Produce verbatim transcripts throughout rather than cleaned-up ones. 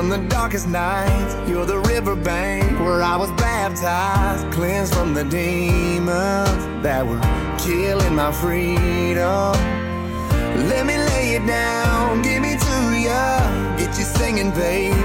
from the darkest nights. You're the riverbank where I was baptized, cleansed from the demons that were killing my freedom. Let me lay it down, give me to ya, get you singing, babe.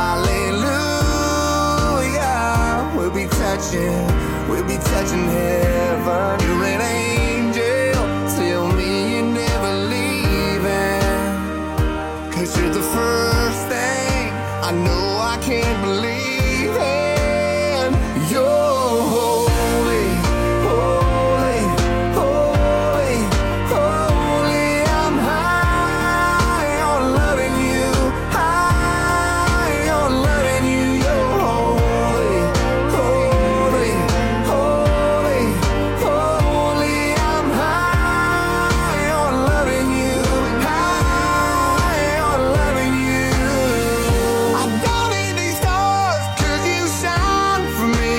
Hallelujah. We'll be touching, we'll be touching heaven. You're an angel, tell me you're never leaving. Cause you're the first thing I know I can't believe in. You're holy, holy, holy, holy. I'm high on loving you, high on loving you. You're holy, holy, holy, holy. I'm high on loving you, high on loving you. I don't need these stars 'cause you shine for me.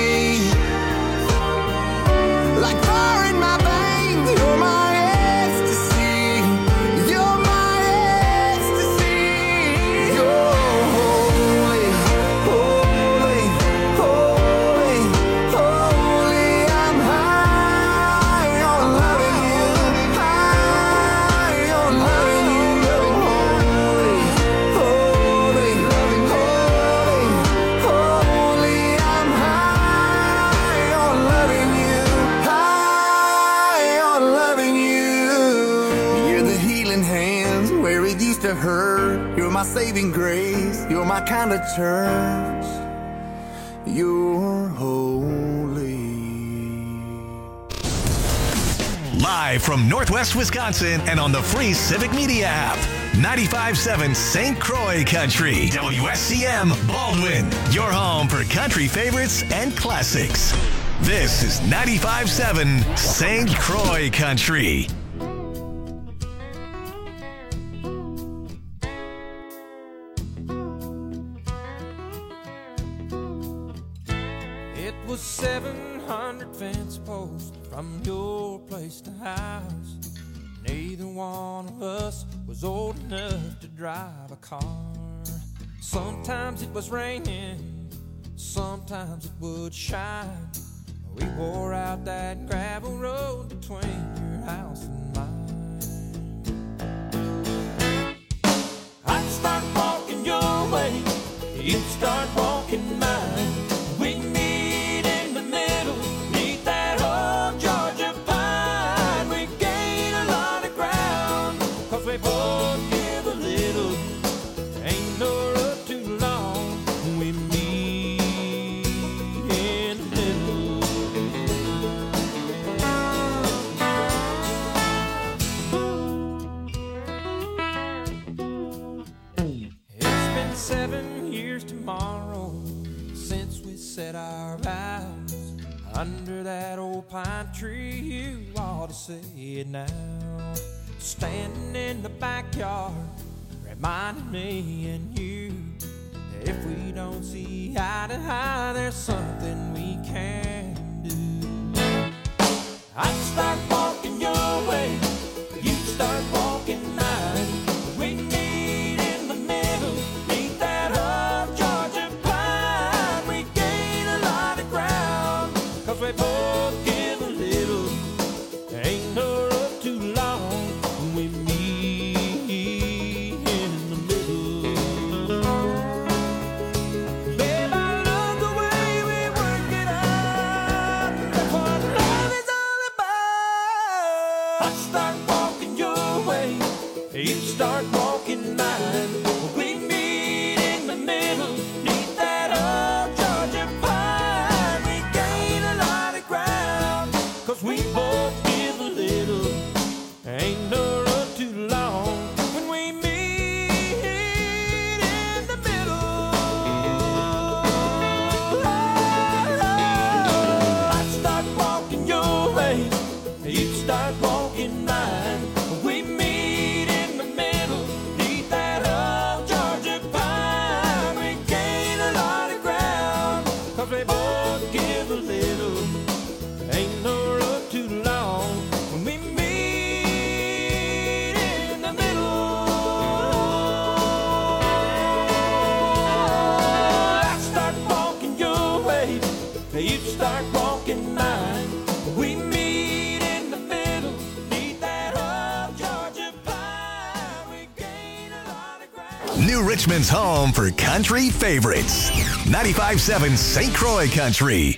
Like fire in my veins, you're my ecstasy. You're my ecstasy. You're holy, holy, holy, holy. I'm high on loving you, high on loving you. You're holy, holy, holy, holy. I'm high on loving you, high on loving you. You're the healing hands where it used to hurt. You're my saving grace. You're my kind of church. You're holy. Live from Northwest Wisconsin and on the free Civic Media app. ninety-five point seven Saint Croix Country. W S C M Baldwin. Your home for country favorites and classics. This is ninety-five point seven Saint Croix Country. It was seven hundred fence posts from your place to house. Neither one of us was old enough to drive a car. Sometimes it was raining, sometimes it would shine. We wore out that gravel road between your house and mine. I'd start walking your way, you'd start walking mine. We meet in the middle, meet that old Georgia pine. We gain a lot of ground, cause we both give a little. Ain't no road too long, we meet in the middle. It's been seven years tomorrow since we said our vows under that old pine tree. You ought to say it now. Standing in the backyard, reminding me and you that if we don't see eye to eye, there's something we can do. I'd start walking your way, you start walking mine. We meet in the middle, meet that old Georgia pine. We gain a lot of ground, cause we both give a little. Ain't no road too long, we meet in the middle. Babe, I love the way we work it out. That's what love is all about. New Richmond's home for country favorites. ninety-five point seven Saint Croix Country.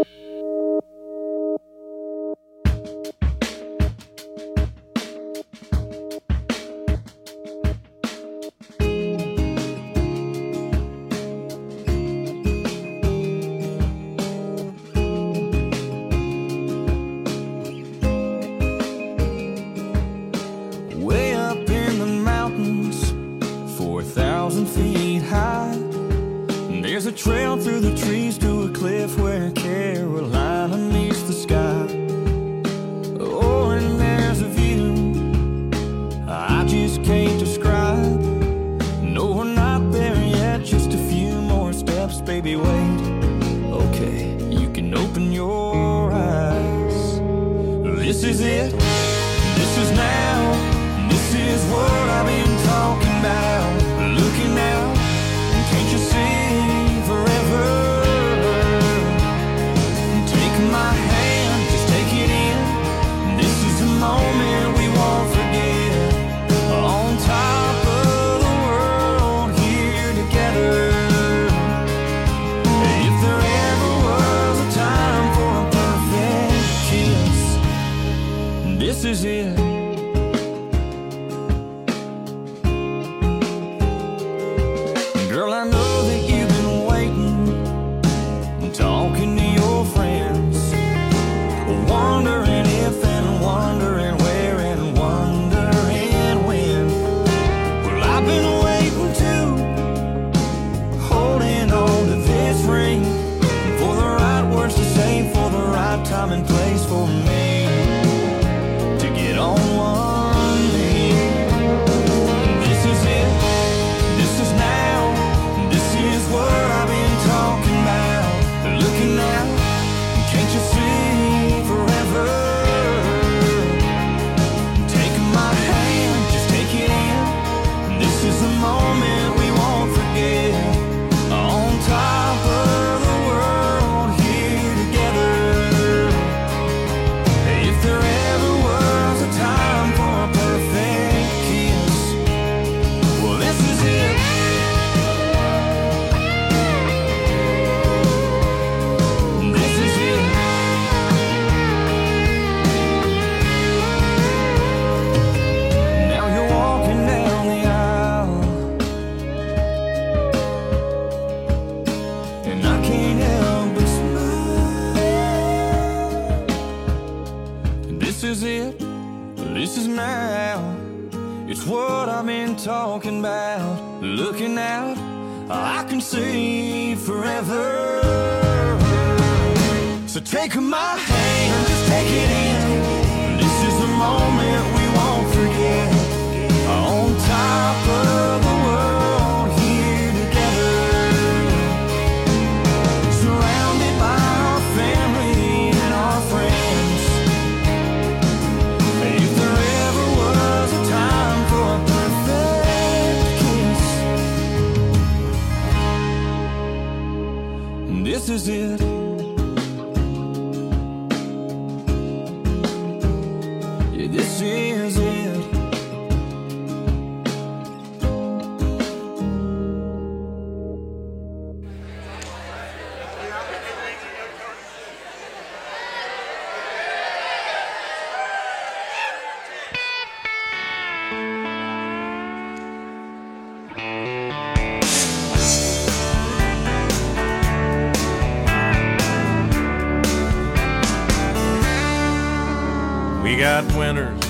We got winners,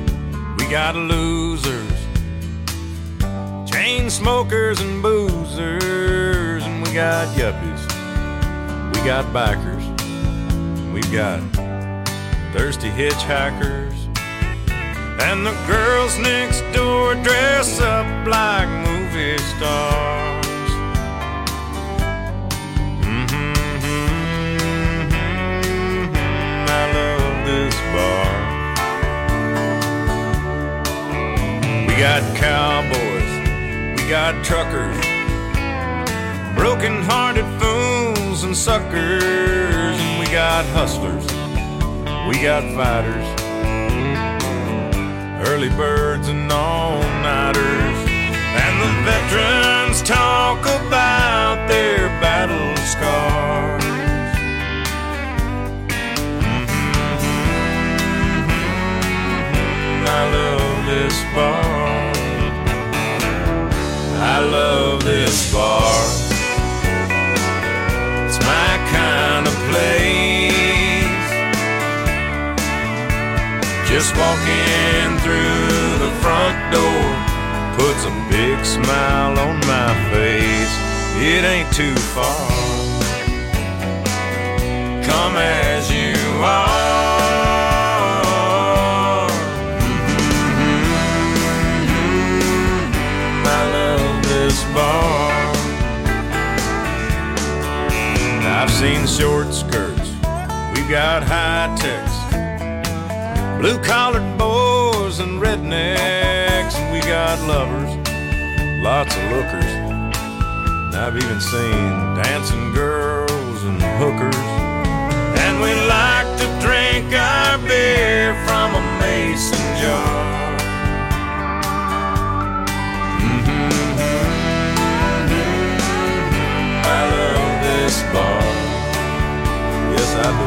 we got losers, chain smokers and boozers, and we got yuppies, we got bikers, we've got thirsty hitchhikers, and the girls next door dress up like movie stars. Mm-hmm, mm-hmm, I love this bar. We got cowboys, we got truckers, broken-hearted fools and suckers, and we got hustlers, we got fighters, early birds and all-nighters, and the veterans Veterans talk about their battle scars. Mm-hmm. I love this bar. I love this bar. It's my kind of place. Just walking through the front door puts a big smile on my face. It ain't too far. Come as you are. Mm-hmm. I love this bar. I've seen short skirts, we've got high techs, blue-collared boys and rednecks, and we got lovers, lots of lookers. And I've even seen dancing girls and hookers. And we like to drink our beer from a mason jar. Mm-hmm. I love this bar. Yes, I do.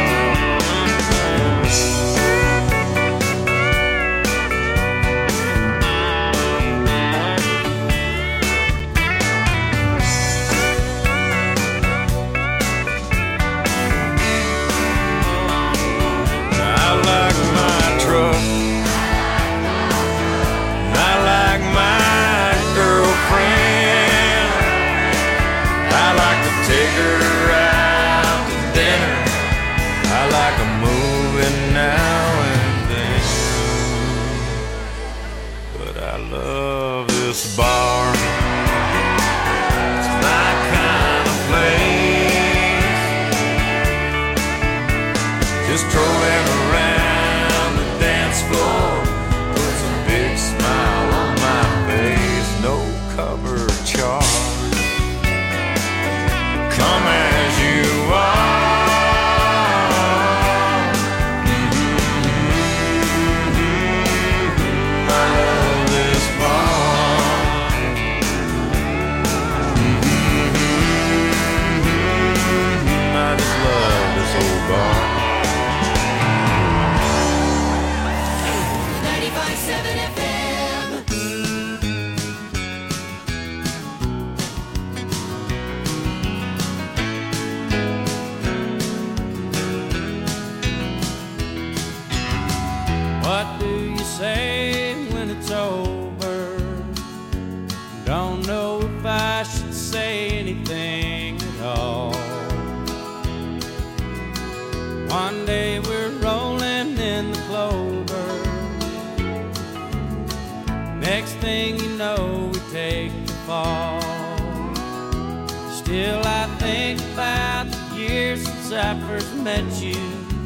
Take her out to dinner. I like a movie now and then. But I love this bar. It's my kind of place. Just strolling around the dance floor puts a big smile on my face. No cover charge. Come as you are. Mm-hmm. I love this bar. Mm-hmm. I just love this old bar. ninety-five point seven F M. What do you say when it's over? Don't know if I should say anything at all. One day we're rolling in the clover. Next thing you know, we take the fall. Still I think about the years since I first met you,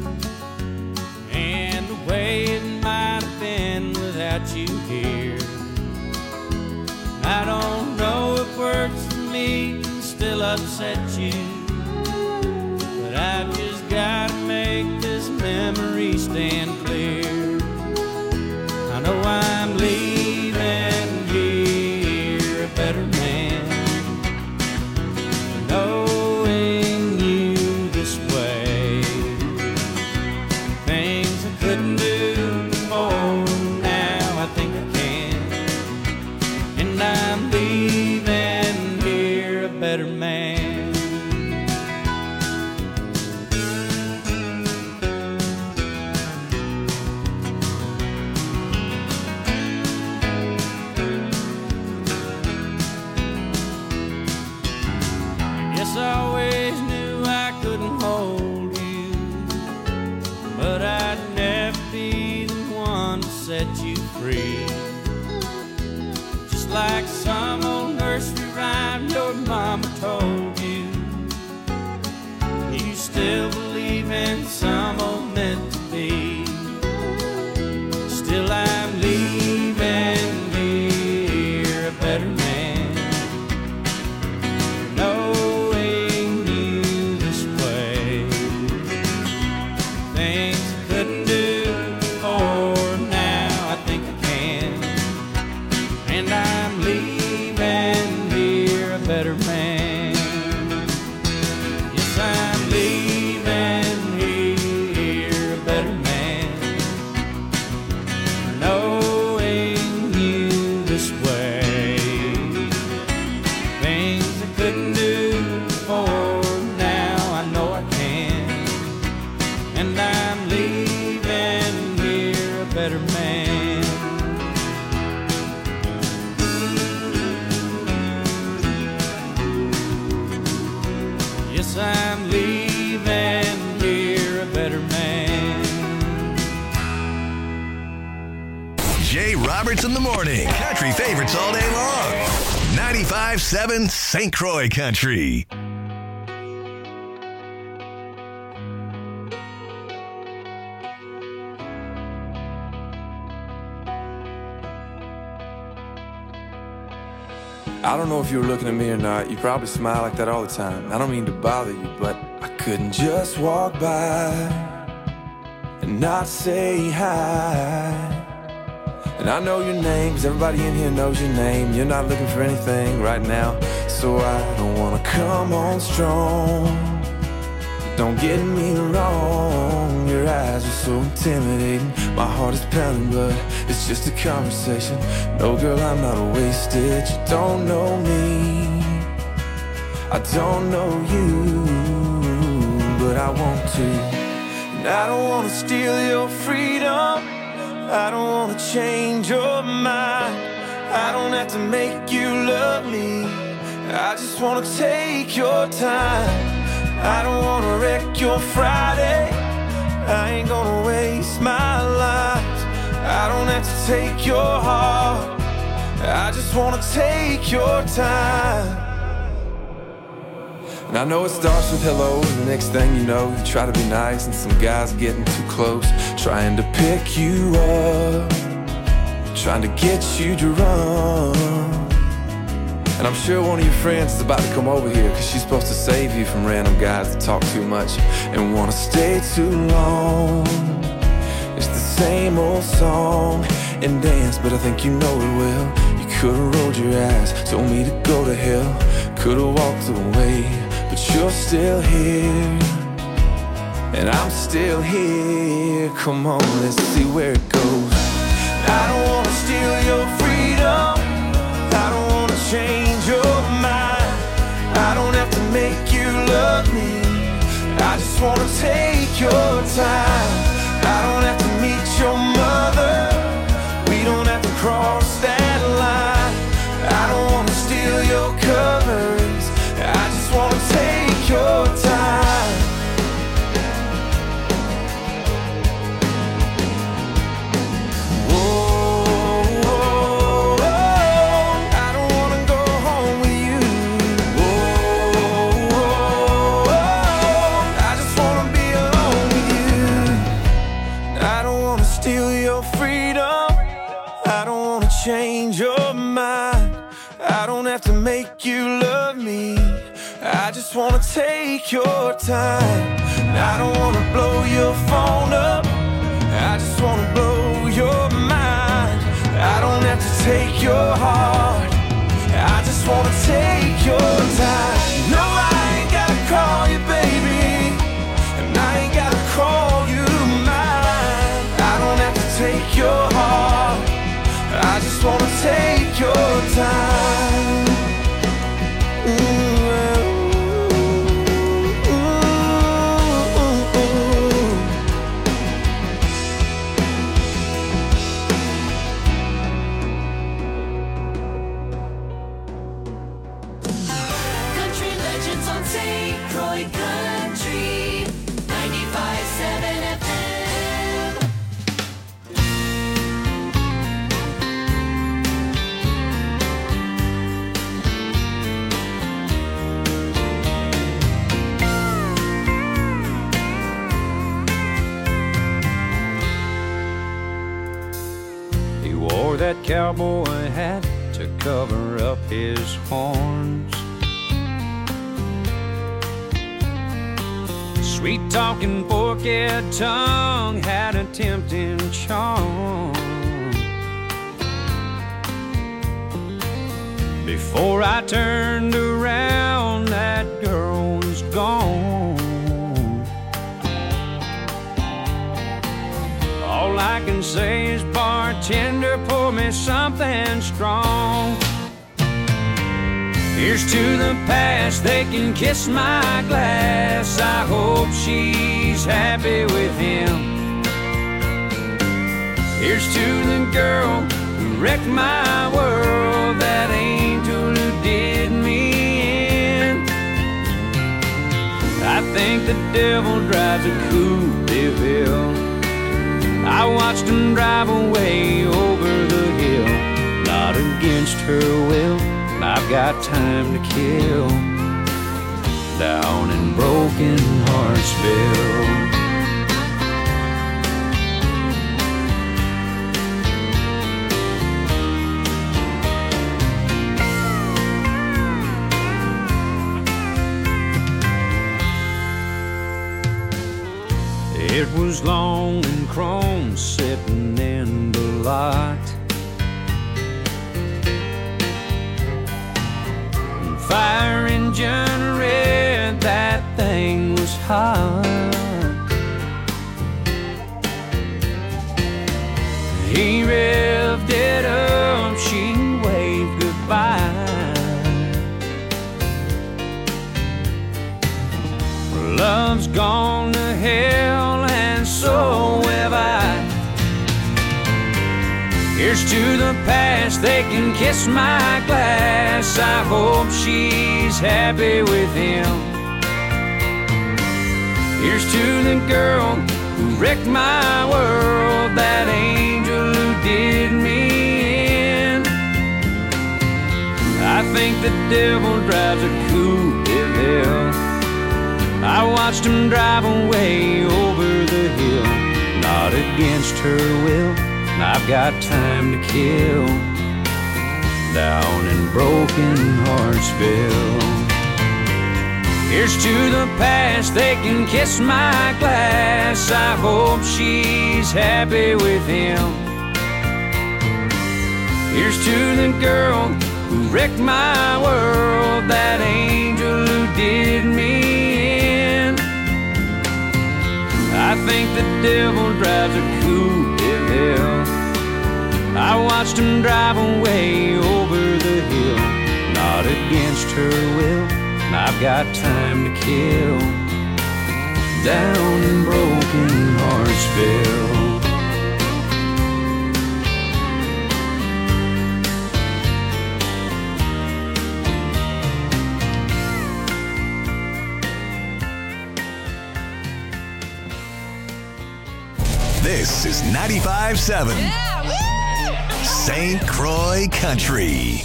and the way it might have been without you here. I don't know if words for me can still upset you, but I've just gotta make this memory stand clear. I know I'm leaving here a better man, knowing you this way. Things I couldn't do before, now I think I can. And I'm leaving here a better man. Yes, I always knew I couldn't hold you, but I'd never be the one to set you free. Just like some old nursery rhyme your mama told you, you still believe in some old meant to be. Still I'm leaving here a better man, knowing Roberts in the morning. Country favorites all day long. ninety-five seven Saint Croix Country. I don't know if you were looking at me or not. You probably smile like that all the time. I don't mean to bother you, but I couldn't just walk by and not say hi. And I know your name, 'cause everybody in here knows your name. You're not looking for anything right now, so I don't wanna come on strong. Don't get me wrong, your eyes are so intimidating. My heart is pounding, but it's just a conversation. No, girl, I'm not wasted. You don't know me, I don't know you, but I want to. And I don't wanna steal your freedom, I don't wanna change your mind. I don't have to make you love me, I just wanna take your time. I don't wanna wreck your Friday, I ain't gonna waste my life. I don't have to take your heart, I just wanna take your time. And I know it starts with hello, and the next thing you know, you try to be nice, and some guy's getting too close, trying to pick you up, trying to get you to run. And I'm sure one of your friends is about to come over here, 'cause she's supposed to save you from random guys that talk too much and wanna stay too long. It's the same old song and dance, but I think you know it well. You could've rolled your eyes, told me to go to hell, could've walked away, but you're still here, and I'm still here. Come on, let's see where it goes. I don't wanna steal your freedom, I don't wanna change your mind. I don't have to make you love me, I just wanna take your time. I don't have to meet your mother, we don't have to cross that line. I don't wanna steal your covers, I just wanna take your time. Change your mind, I don't have to make you love me, I just wanna take your time. I don't wanna blow your phone up, I just wanna blow your mind. I don't have to take your heart, I just wanna take your time. No, I ain't gotta call you baby, and I ain't gotta call you mine. I don't have to take your heart, I just wanna take your time. Ooh, ooh, ooh. Country legends on Saint Croix Country, ninety-five seven F M. That cowboy hat to cover up his horns. Sweet talking forked tongue had a tempting charm. Before I turned around, that girl was gone. All I can say is, bartender, pour me something strong. Here's to the past, they can kiss my glass. I hope she's happy with him. Here's to the girl who wrecked my world, that angel who did me in. I think the devil drives a Coupe de Ville, I watched him drive away over the hill. against her will, and I've got time to kill down in Broken Heartsville. It was long and chrome sitting in the lot, and fire engine red, that thing was hot. He revved it up, she waved goodbye. Love's gone to hell, and so have I. Here's to the past, they can kiss my glass. I hope she's happy with him. Here's to the girl who wrecked my world, that angel who did me in. I think the devil drives a coupe de ville. I watched him drive away over the hill, not against her will, and I've got time to kill down in Broken Heartsville. Here's to the past, they can kiss my glass. I hope she's happy with him. Here's to the girl who wrecked my world, that angel who did me. I think the devil drives a coupe de ville. I watched him drive away over the hill, not against her will, and I've got time to kill down in Broken Heartsville. This is ninety-five seven Saint Croix Country.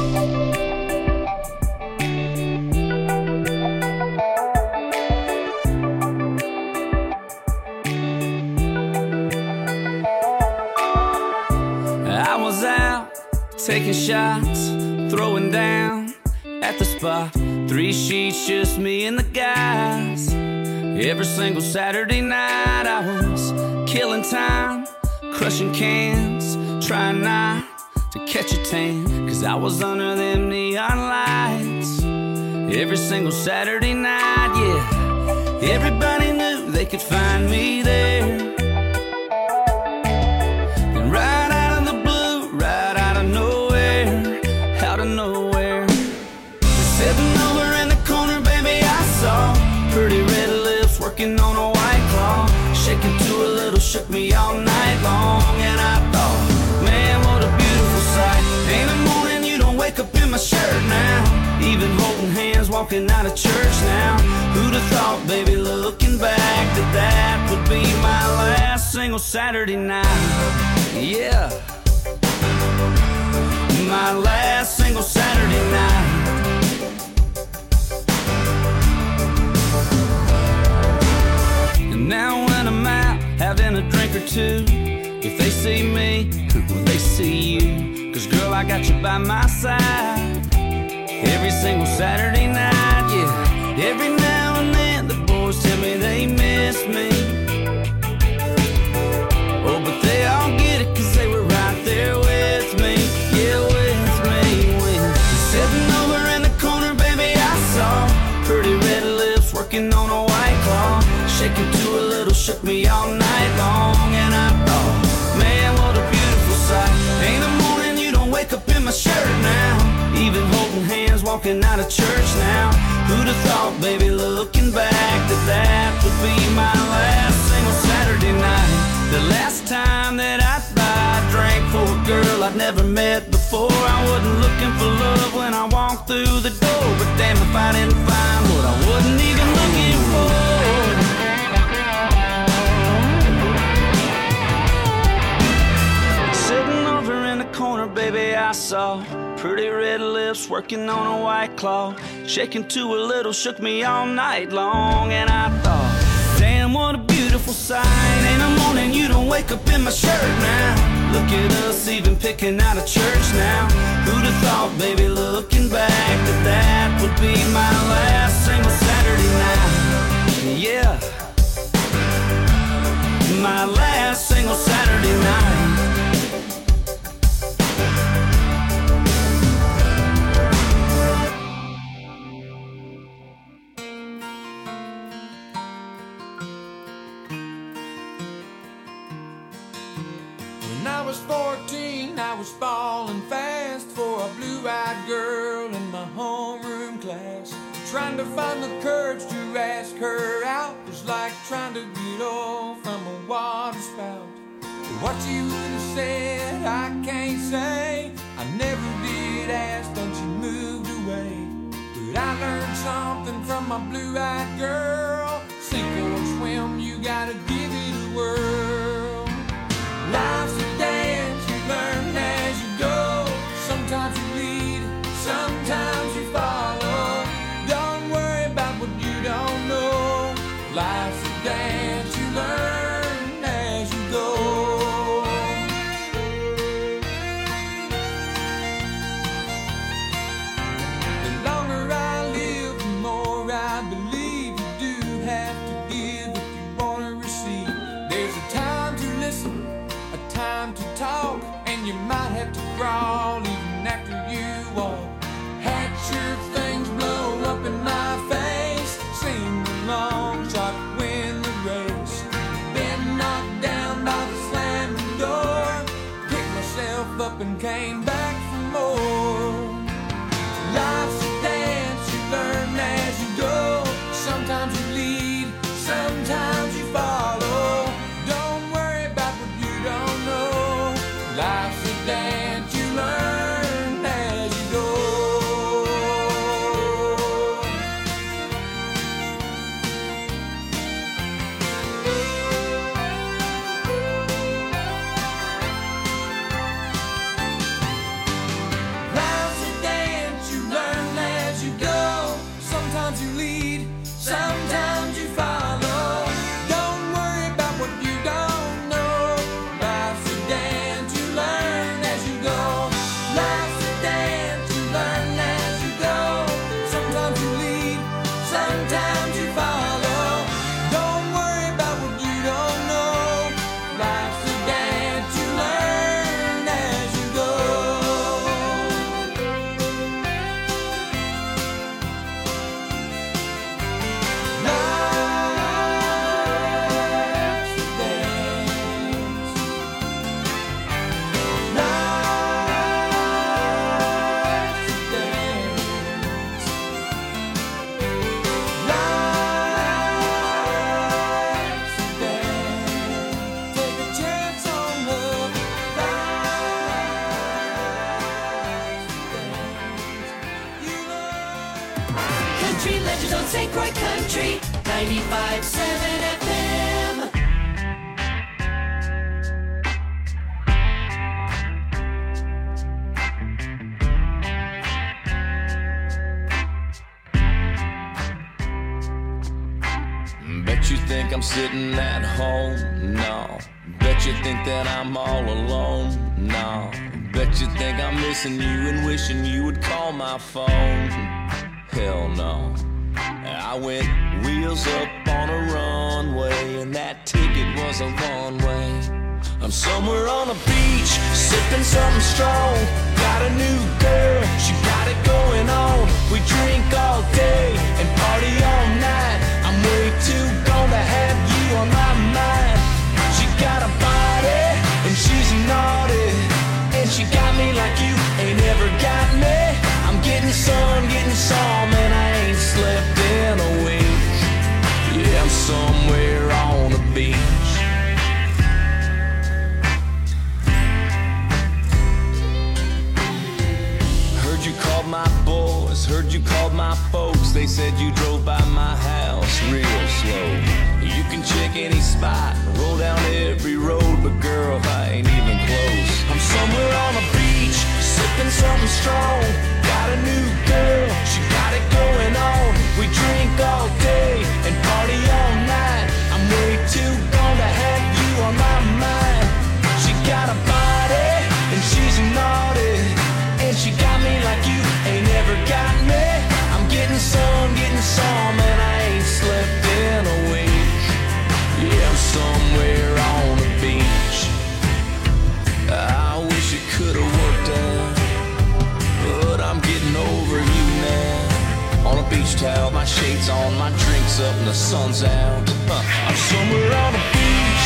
I was out taking shots, throwing down at the spot. Three sheets, just me and the guys. Every single Saturday night I was killing time, crushing cans, trying not to catch a tan, cause I was under them neon lights. Every single Saturday night, yeah, everybody knew they could find me there. And right out of the blue, right out of nowhere, out of nowhere, sitting over in the corner, baby, I saw pretty red lips working on a white claw, shaking to a little, shook me all night long. And I thought, man, what a beautiful sight. Ain't a morning you don't wake up in my shirt now, even holding hands walking out of church now. Who'd have thought, baby, looking back, that that would be my last single Saturday night. Yeah, my last single Saturday night. Now when I'm out having a drink or two, if they see me, well, they see you. Cause girl, I got you by my side every single Saturday night, yeah. Every now and then the boys tell me they miss me. Oh, but they all get it cause they were right there with me. Yeah, with me, when sitting over in the corner, baby, I saw pretty red lips working on a white claw, shaking to a little, shook me all night long. And I thought, man, what a beautiful sight. Ain't a morning you don't wake up in my shirt now, even holding hands walking out of church now. Who'd have thought, baby, looking back, that that would be my last single Saturday night. The last time that I buy a drink for a girl I'd never met before. I wasn't looking for love when I walked through the door, but damn if I didn't find what I wasn't even looking for. Sitting over in the corner, baby, I saw. Pretty red lips working on a white claw. Shaking to a little, shook me all night long. And I thought, damn, what a beautiful sight. Ain't a morning you don't wake up in my shirt now. Look at us even picking out a church now. Who'd have thought, baby, looking back, that that would be my last single Saturday night. Yeah, my last single Saturday night. When I was fourteen, I was falling fast for a blue-eyed girl in my homeroom class. Trying to find the courage to ask her out was like trying to get oil from a water spout. What you would have said, I can't say. I never did ask, then she moved away. But I learned something from my blue-eyed girl. Sink or swim, you gotta give it a whirl. Life's a dance, you learn as you go. Sometimes you lead, sometimes you follow. Don't worry about what you don't know. Life's a dance, you learn as you go. The longer I live, the more I believe you do have to give if you want to receive. There's a time to listen, a time to talk, and you might have to crawl even after you walk. Had your things blow up in my face, sing along, try to win the race. Been knocked down by the slamming door, picked myself up and came back for more. Life's a dance, you learn as you go. Sometimes you lead, sometimes you follow. Don't worry about what you don't know. Life's a dance, you learn as you go. Life's a dance, you learn as you go. Sometimes you lead, sometimes you follow. Don't worry about what you don't know. Life's a dance, you learn as you go. Life's a dance, you learn as you go. Sometimes you lead, sometimes you follow. Don't worry about what you don't know. Life's a dance, you learn as you go. Life's a dance. Life's a dance. Life's a dance. Take a chance on love. Life's a dance. You learn. Country legends on Saint Croix Country, ninety-five point seven F M. Bet you think I'm sitting at home? No. Bet you think that I'm all alone? No. Bet you think I'm missing you and wishing you would call my phone? Hell no. I went wheels up on a runway, and that ticket was a one way. I'm somewhere on a beach, sipping something strong. Got a new girl, she got it going on. We drink all day and party all night. I'm way too gone to have you on my mind. She got a body and she's naughty, and she got me like you ain't ever got me. I'm getting sun, getting some, and I ain't slept in a week. Yeah, I'm somewhere on the beach. Heard you called my boys, heard you called my folks. They said you drove by my house real slow. You can check any spot, roll down every road, but girl, I ain't even close. I'm somewhere on a beach, sipping something strong. Got a new girl, she got it going on. We drink all day and party all night. I'm way too gone to have you on my mind. She got a body and she's naughty, and she got me like you ain't ever got me. I'm getting some, getting some, and I ain't slept in a week. Yeah, I'm somewhere on the beach. I wish it could've worked out, but I'm getting over you now. On a beach towel, my shades on, my drinks up, and the sun's out. Huh. I'm somewhere on the beach.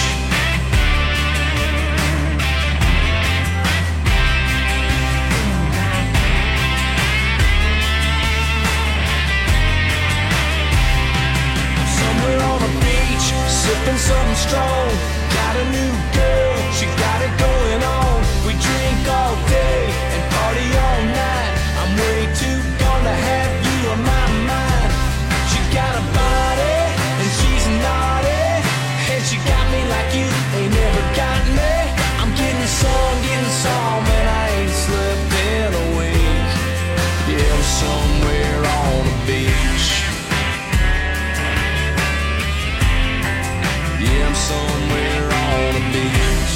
Somewhere on the beach, sipping something strong. Got a new girl, she got it going on. We drink all day and party all night. I'm way too gone to have you on my mind. She got a body and she's naughty, and she got me like you ain't never got me. I'm getting some, getting some, and I ain't slept in a week. Yeah, I'm somewhere on the beach. Yeah, I'm somewhere on the beach.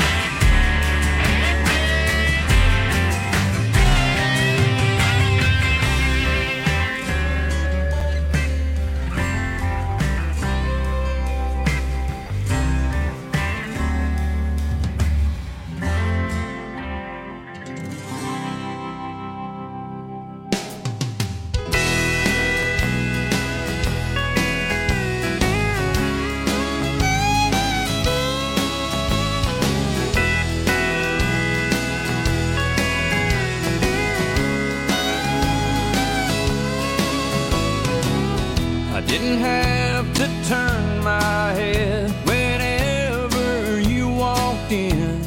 I didn't have to turn my head whenever you walked in.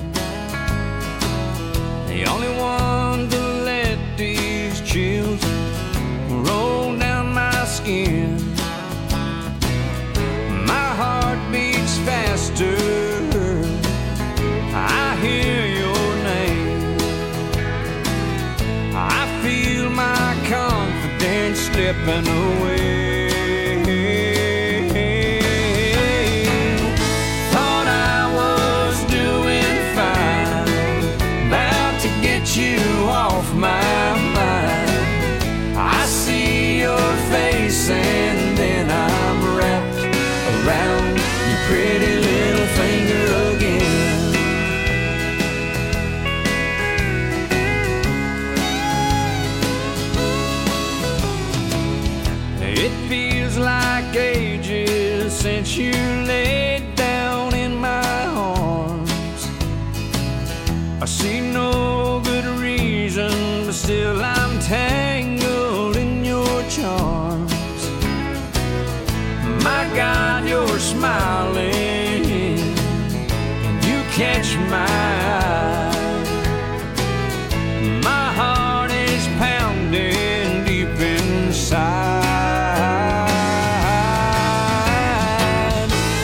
The only one to let these chills roll down my skin. My heart beats faster, I hear your name. I feel my confidence slipping away. Thought I was doing fine, about to get you off my mind. I see your face and then I'm wrapped around your pretty little finger again. It feels like ages since you laid down in my arms. I see no good reason, but still I'm tangled in your charms. My God, you're smiling, and you catch my eye. My heart is pounding deep inside.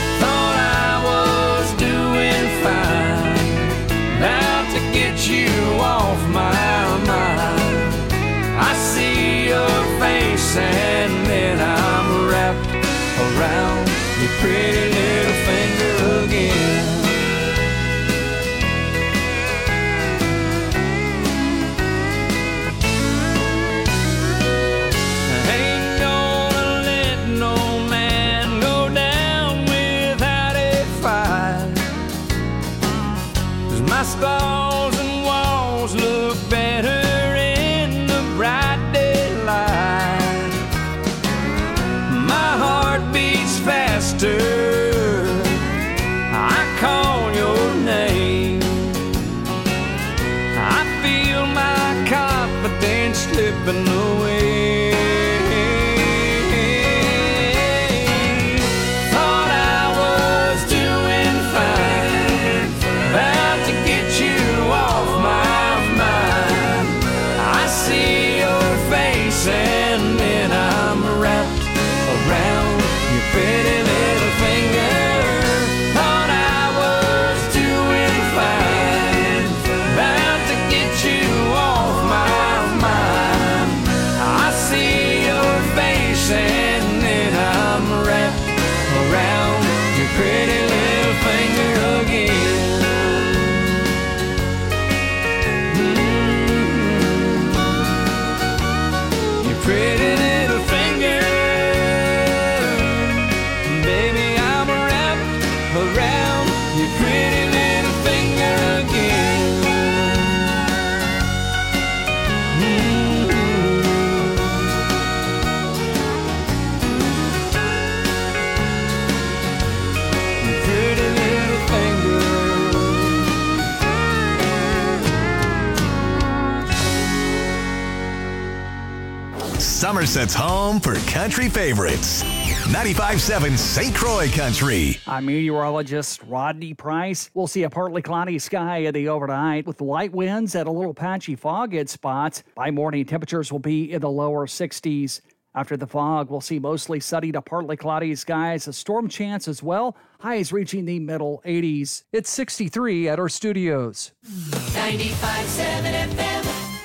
source that's home for country favorites. ninety-five seven Saint Croix Country. I'm meteorologist Rodney Price. We'll see a partly cloudy sky in the overnight with light winds and a little patchy fog at spots. By morning, temperatures will be in the lower sixties. After the fog, we'll see mostly sunny to partly cloudy skies, a storm chance as well. Highs reaching the middle eighties. It's sixty-three at our studios. ninety-five seven F M.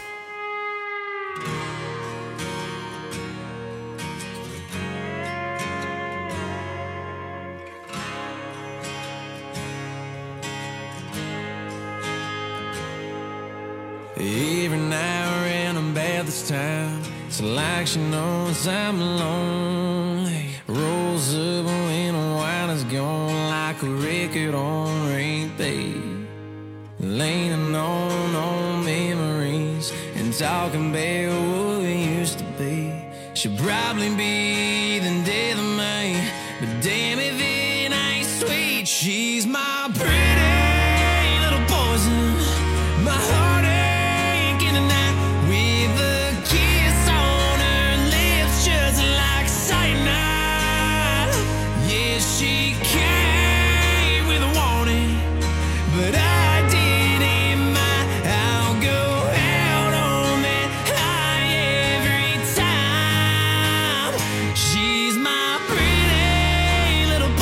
Every now and then about this time, it's like she knows I'm lonely. Rolls up when the wine is gone like a record on repeat. Leaning on old memories and talking about what we used to be. She'd probably be the death of me, but damn if it ain't sweet. She's my pretty little poison, my heartache in the night with a kiss on her lips just like cyanide. Yeah, she came with a warning, but I didn't mind. I'll go out on that high every time. She's my pretty little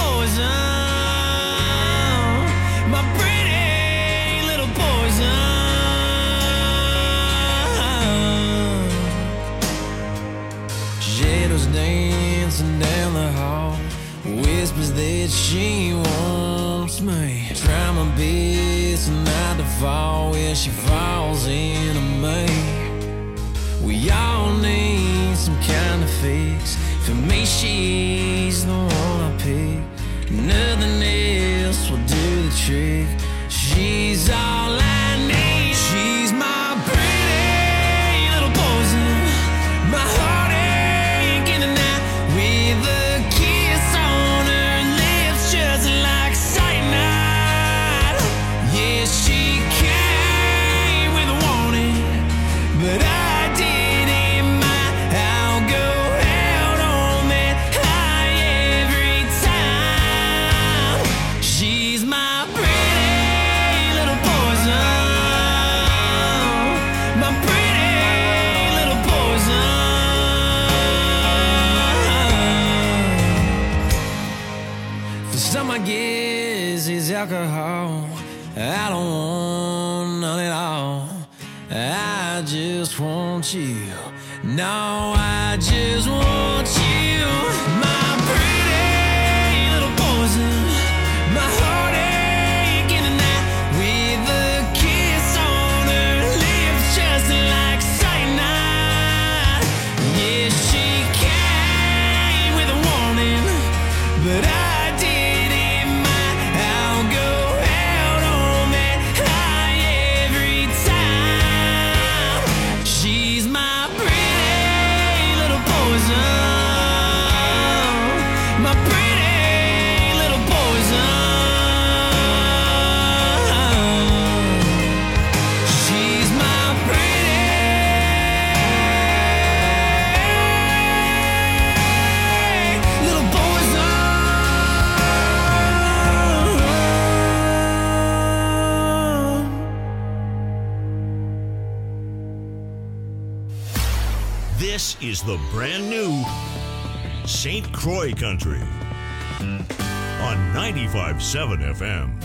poison, my pretty little poison. Shadows dancing down the hall, whispers that she wants me. Try my best not to fall where she falls into me. We all need some kind of fix. For me, she's the one I pick. Nothing else will do the trick. She's all I need. She's my pretty little poison, my heartache in the night with a kiss on her lips just like cyanide. Yeah, she came with a warning, but I didn't mind. I'll go out on that high every time. She's my pretty little poison, my pretty little poison. For some, I guess it's alcohol. I don't want none at all. I just want you. No, I just want you. My pretty little poison, my heartache in the night with a kiss on her lips just like cyanide. Yeah, she came with a warning, but I didn't mind. I'll go out on that high every time. She's my pretty little poison, my pretty little poison. She's my pretty little poison. This is the brand new Saint Croix Country on ninety-five seven F M.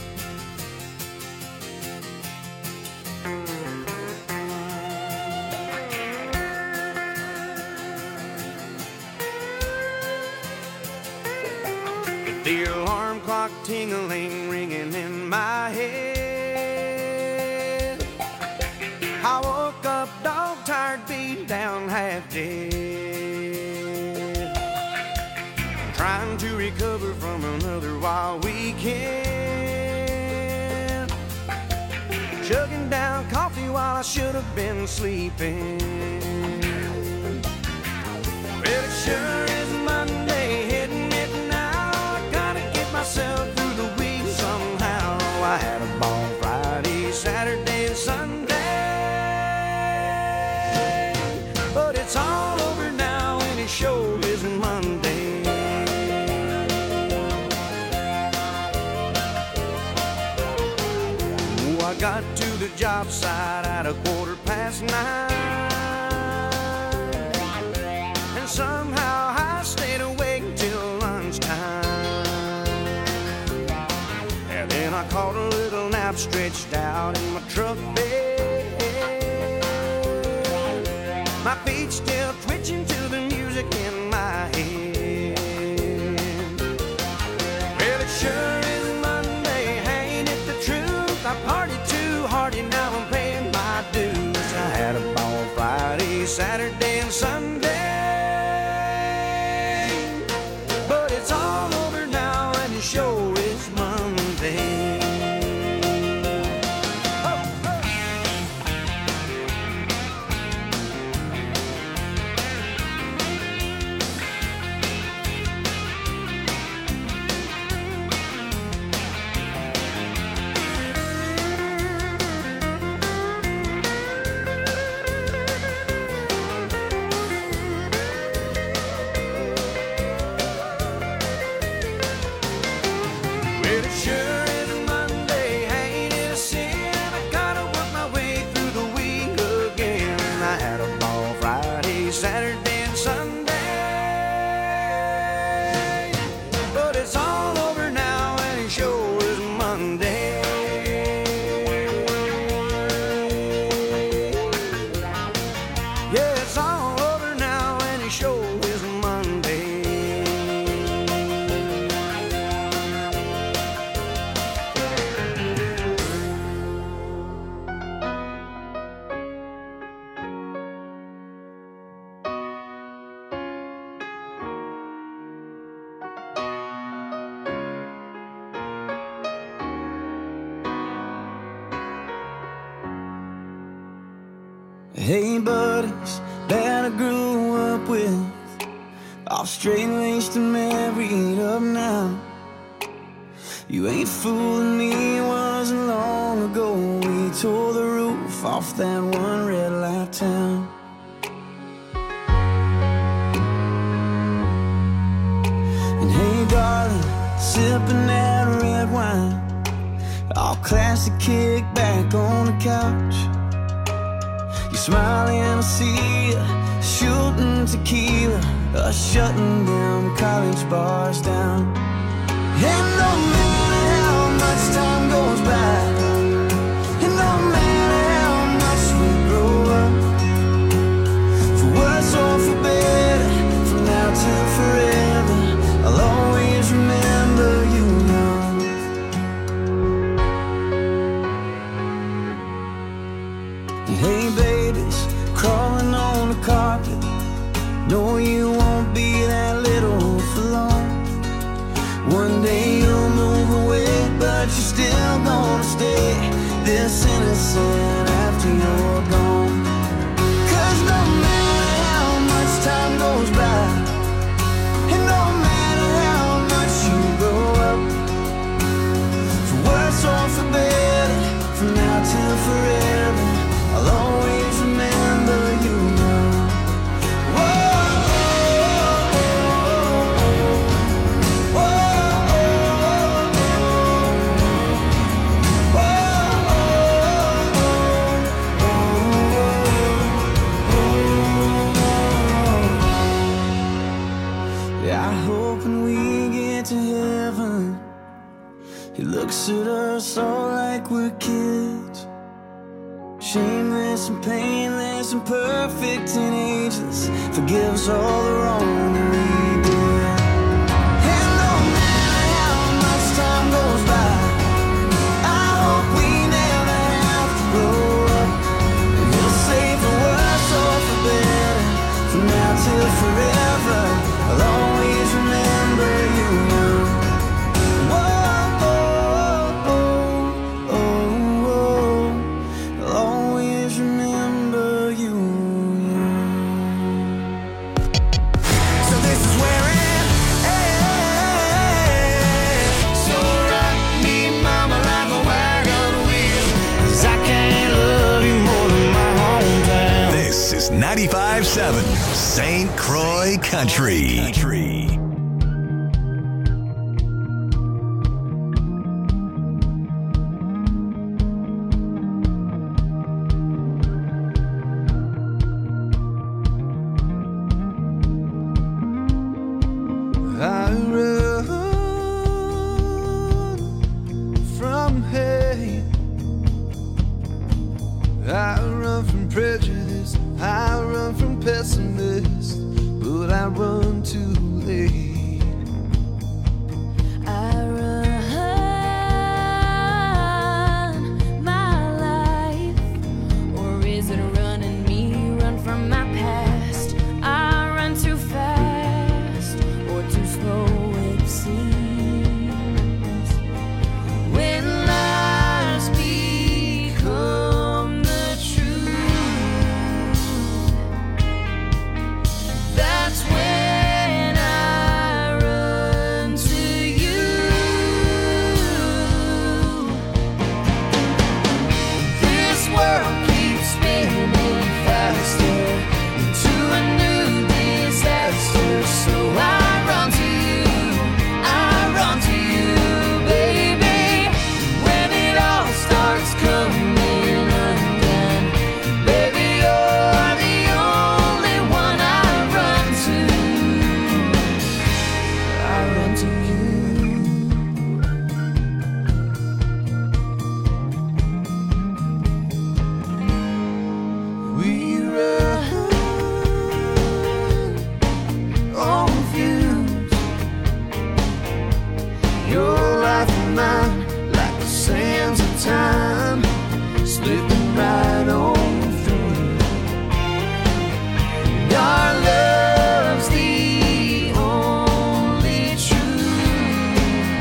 The alarm clock tingling, ringing in my head. I woke up dog tired, beat down, half dead. Trying to recover from another wild weekend. Chugging down coffee while I should have been sleeping. Well, it sure is Monday, hitting it now. I gotta get myself through the week somehow. I had a ball Friday, Saturday, and Sunday, but it's all over now. sure is Monday. Oh, I got to the job site at a quarter past nine, and somehow I stayed awake till lunchtime. And then I caught a little nap stretched out in my truck bed, my feet still twitching to the music in my head. Well, it sure is Monday, ain't it the truth? I partied too hard and now I'm paying my dues. I had a ball Friday, Saturday, and Sunday, but it's all over now and it sure is Monday. Hey buddies that I grew up with, all straight-laced and married up now. You ain't fooling me, it wasn't long ago we tore the roof off that one red light town. And hey darling, sipping that red wine, all classic kick back on the couch. You smiling, I see ya, shooting tequila, us shutting them college bars down. And no matter how much time goes by, and no matter how much we grow up, for worse or for better, from now till forever, I'll always remember you young. Hey babies, crawling on the carpet, no you won't be that little for long. One day you'll move away, but you're still gonna stay this innocent after you're gone. Cause no matter how much time goes by, and no matter how much you grow up, for worse or for better, from now till forever, I'll always remember you now. Whoa. He looks at us all like we're kids, shameless and painless and perfect and ageless, forgives all the wrong that we did. And no matter how much time goes by, I hope we never have to grow up. And he'll say for worse or for better, from now till forever, I'll always remember you young. ninety-five ninety-five seven Saint Croix Country. Country. I run from hate. I run from prejudice. I run from pessimists, but I run too late. I run my life, or is it running me? Run from my past. I run too fast, or too slow it seems. When lies become the truth, that's when I run to you. This world keeps spinning faster into a new disaster, so I run to you, I run to you, baby. When it all starts coming undone, baby, you're the only one I run to. I run to you. We run on views. Your life and mine, like the sands of time, slipping right on through. Our love's the only truth.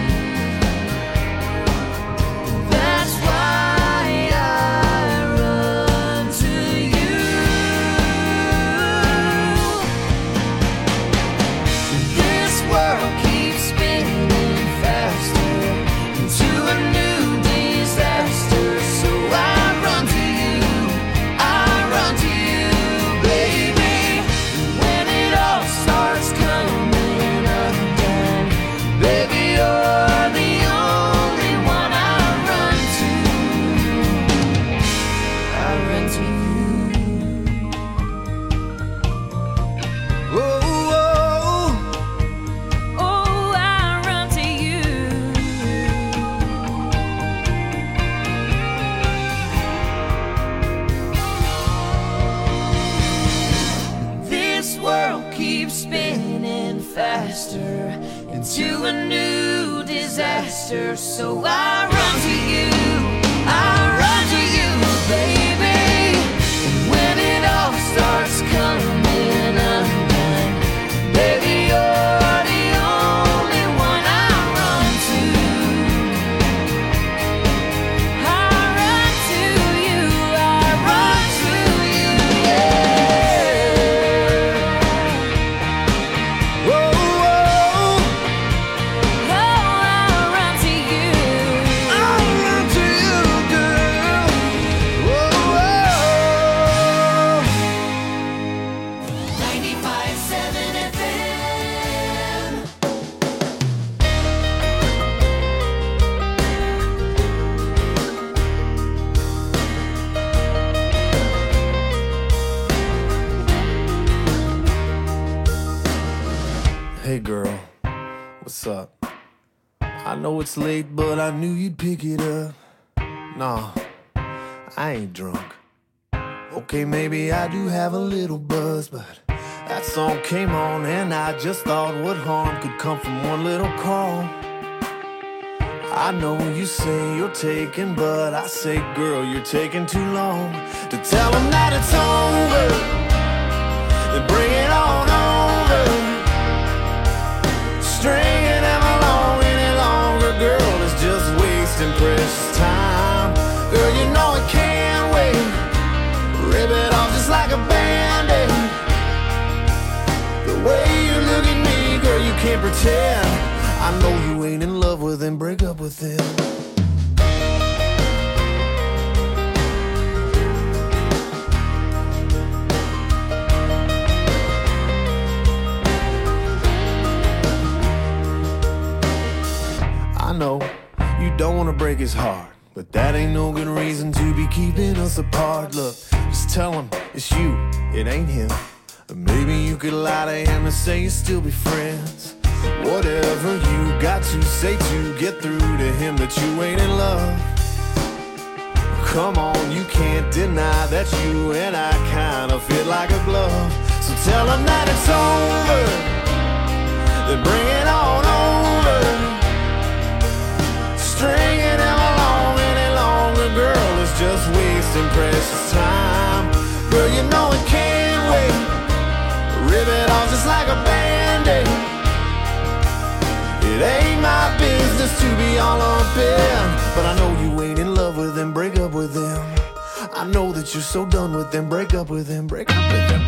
That's why I run to you. This world keeps spinning faster into a new disaster, so I run to you, I run to you, baby. When it all starts coming undone, baby, you're the only one I run to. I run to you. Oh, oh, oh, I run to you. This world keeps spinning faster into a new disaster, so I run to you, I run to you, baby. And when it all starts coming undone, baby, you're the only one I run to. I run to you, I run to you, yeah. oh, oh, Oh, I run to you. I run to you, girl. Oh, oh. ninety-five seven F M. Hey girl, what's up? I know it's late, but I knew you'd pick it up. Nah, I ain't drunk. Okay, maybe I do have a little buzz, but that song came on and I just thought what harm could come from one little call. I know you say you're taking, but I say, girl, you're taking too long to tell them that it's over. Then bring it on over. Stringing them along any longer, girl, is just wasting precious time. Girl, you know it can't wait. Rip it off just like a band-aid. The way you look at me, girl, you can't pretend. I know you ain't in love with him, break up with him. know you don't wanna break his heart, but that ain't no good reason to be keeping us apart. Look, just tell him it's you, it ain't him. Or maybe you could lie to him and say you still be friends. Whatever you got to say to get through to him that you ain't in love. Come on, you can't deny that you and I kinda fit like a glove. So tell him that it's over, then bring it on over. Stringing him along any longer, girl, is just wasting precious time. Girl, you know it can't wait. Rip it off just like a Band-Aid. It ain't my business to be all up in, but I know you ain't in love with him, break up with him. I know that you're so done with him, break up with him, break up with him.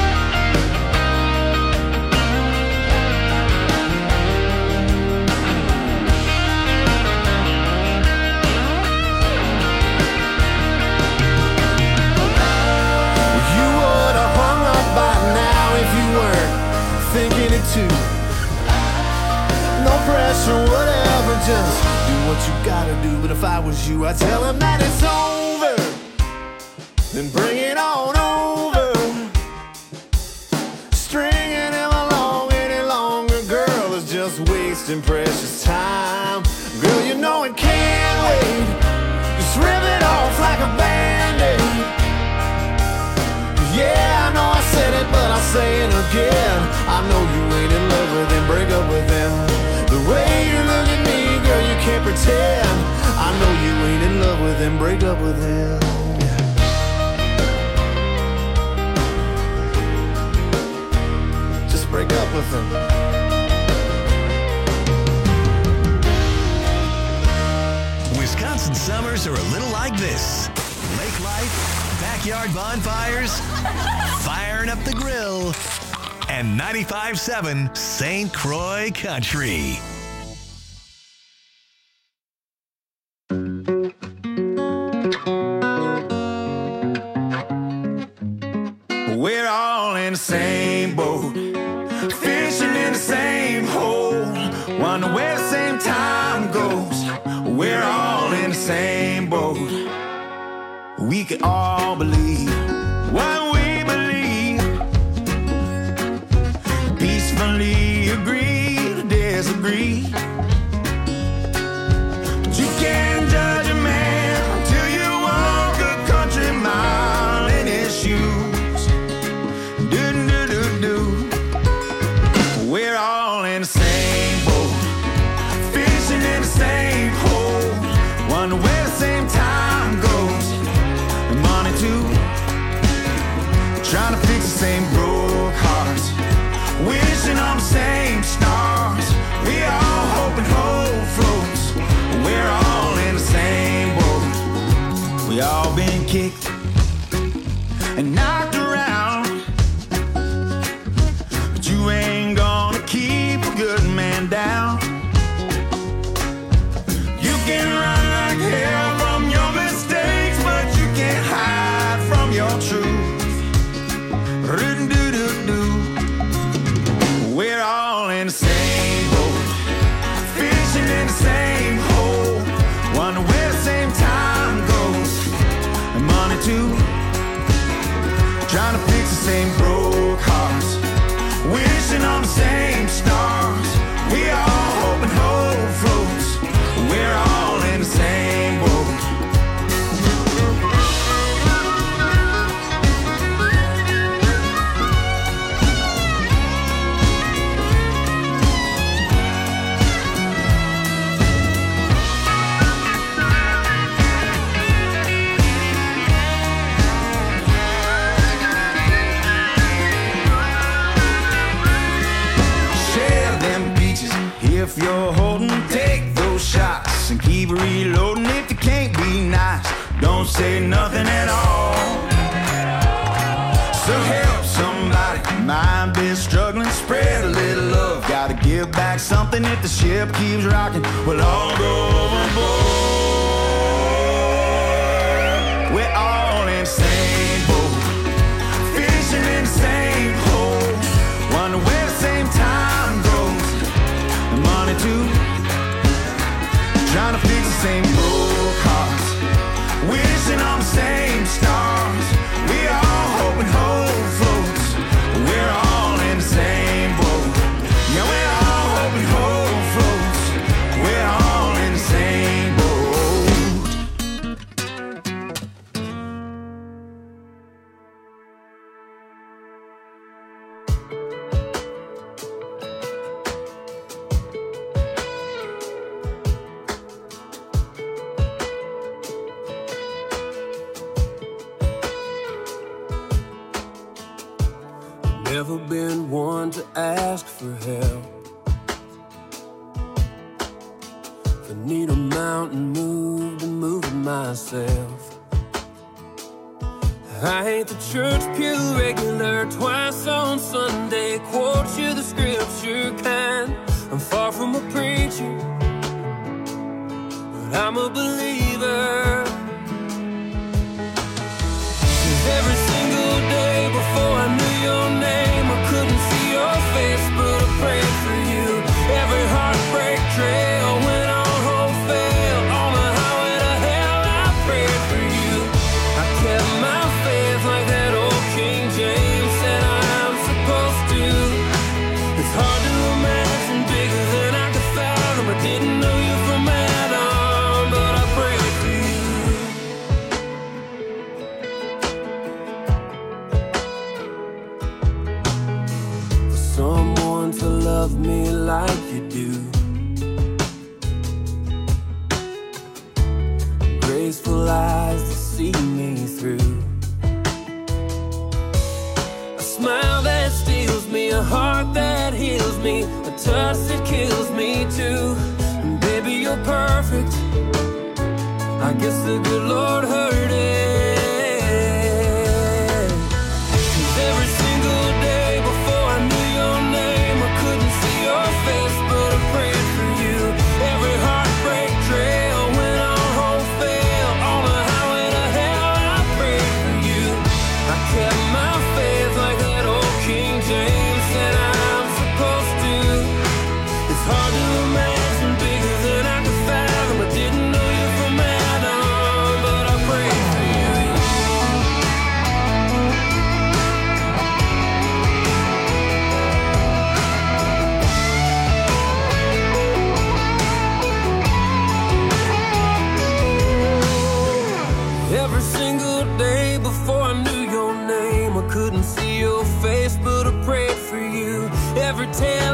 You would have hung up by now if you weren't thinking it too. No pressure, whatever, just do what you gotta do. But if I was you, I'd tell him that it's over, then bring it on over. Stringing him along any longer, girl, is just wasting precious time. Girl, you know it can't wait. Just rip it off like a Band-Aid. Yeah, I know I said it, but I'll say it again. I know you ain't in love with him, break up with him. The way you look at me, girl, you can't pretend. I know you ain't in love with him, break up with him. Just break up with him. Wisconsin summers are a little like this. Lake life, backyard bonfires, firing up the grill, and ninety-five point seven Saint Croix Country. We're all in the same boat, fishing in the same hole, wonder where the same time goes. We're all in the same boat. We can all believe what we believe, peacefully agree to disagree. But you can't judge a man until you walk a country mile in his shoes. Do do do do. We're all in the same boat, fishing in the same hole, wonder where the same time goes. And money too, trying to fix the same broke hearts, wishing on the same stars. We all hoping hope floats. We're all in the same boat. We all been kicked and knocked around, but you ain't gonna keep a good man down. You can run like hell from your mistakes, but you can't hide from your truth. Ru-do-do-do. We're all in the same boat, fishing in the same hole, wonder where the same time goes. And money too, trying to fix the same broke hearts, wishing on the same stars. We all hoping hope floats. We're all in the same boat. Share them beaches if you're holding. Take those shots and keep reloading. If you can't be nice, don't say nothing at all. So help somebody, mind been struggling. Spread a little love, gotta give back something. If the ship keeps rocking, we'll all go overboard. We're all in the same boat, fishing in the same hole, wonder where the same time goes. And money too, never been one to ask for help. If I need a mountain moved, I'm moving myself. I ain't the church pew regular, twice on Sunday, quote you the scripture kind. I'm far from a preacher, but I'm a believer. 'Cause every single day before I knew your name, I couldn't see your face, but I prayed for you. Every heartbreak trail went on home fail, on the highway to hell I prayed for you. I kept my faith like that old King James said I'm supposed to. It's hard to imagine bigger than I could fathom. I didn't know you from Adam, but I prayed for you. For someone to love me like you do, graceful eyes to see me through, a smile that steals me, a heart that heals me, a touch that kills me too. And baby, you're perfect. I guess the good Lord heard it. 'Cause every single day before I knew your name, I couldn't see your face, but I prayed for you. Every heartbreak trail went on home fail, on the highway to hell I prayed for you. I kept my faith like that old King James said I'm supposed to. It's hard to imagine bigger than I could fathom. I didn't know you from Adam, but I prayed for you. Every single day before I knew your name, I couldn't see your face, but I prayed for you. Every tale